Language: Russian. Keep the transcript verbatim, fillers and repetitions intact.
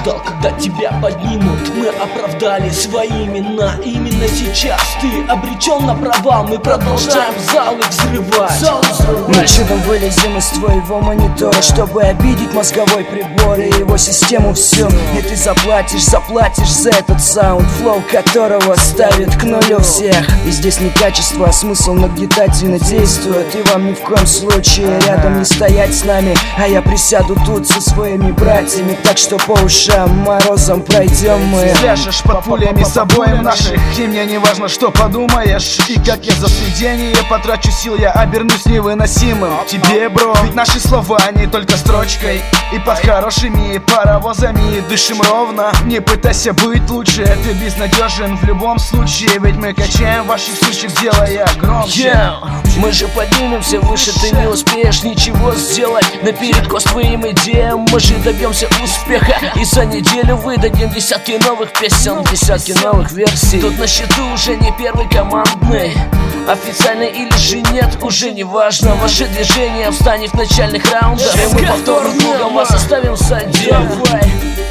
ждал, когда тебя поднимут. Мы оправдали свои имена. Именно сейчас ты обречен на провал. Мы продолжаем залы взрывать. Мы чудом вылезем из твоего монитора, чтобы обидеть мозговой прибор и его систему всю. И ты заплатишь, заплатишь за этот саунд, флоу которого ставит к нулю всех. И здесь не качество, а смысл нагнетательно действует. И вам ни в коем случае рядом не стоять с нами, а я присяду тут со своими братьями. Так что по ушам морозом пройдем мы. Сляжешь под пулями с обоим наших, и мне не важно, что подумаешь. И как я за сведение потрачу сил, я обернусь невыносимым тебе, бро. Ведь наши слова не только строчкой, и под хорошими паровозами дышим ровно. Не пытайся быть лучше, ты безнадежен в любом случае. Ведь мы качаем ваших сучек, делая громче. Yeah. Мы же поднимемся выше, ты не успеешь ничего сделать наперекос твоим идеям. Мы же добьемся успеха, и за неделю выдадим десятки новых песен, десятки новых версий. Тут на счету уже не первый командный, официально или же нет, уже не важно. Ваше движение встанет в начальных раундах, и мы повторно кругом вас оставим садить.